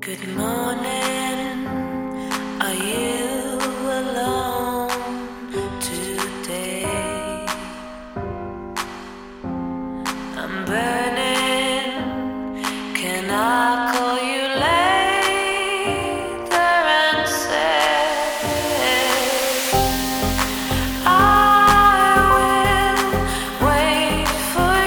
Good morning. Are you alone today? I'm burning. Can I call you later and say I will wait for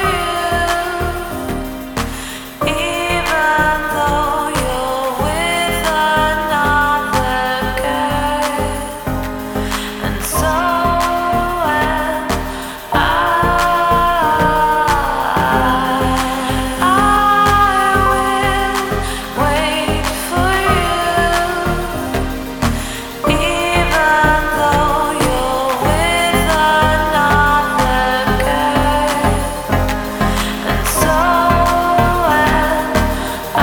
you, even though you're with another girl, and so am I. I will wait for you, even though you're with another girl, and so am I.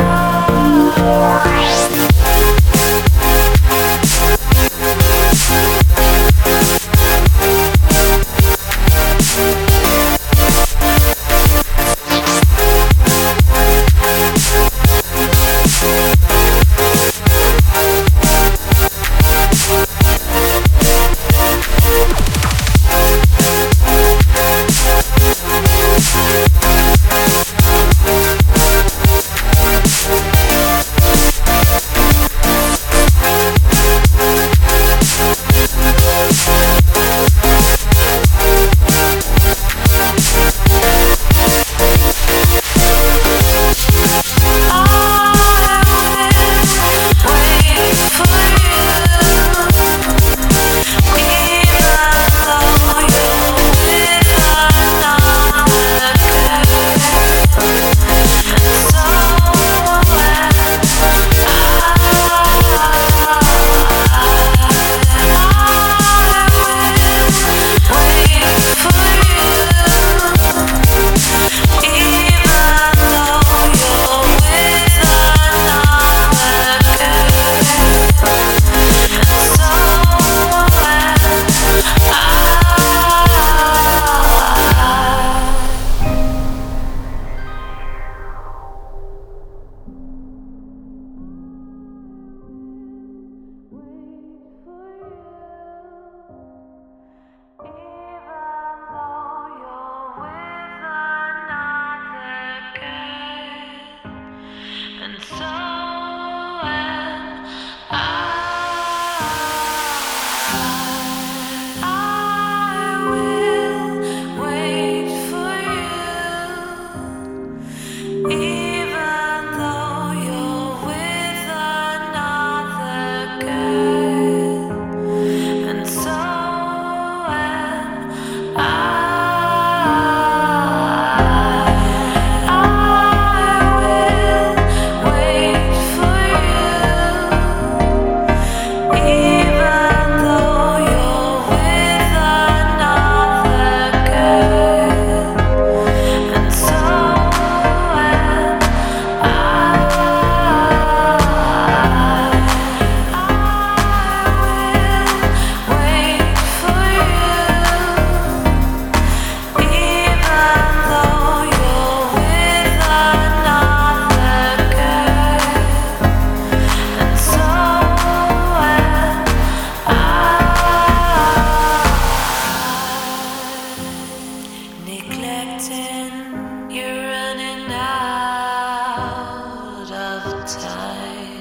And so am I. I will wait for you, even though you're with another girl, and so am I. Neglecting, you're running out of time.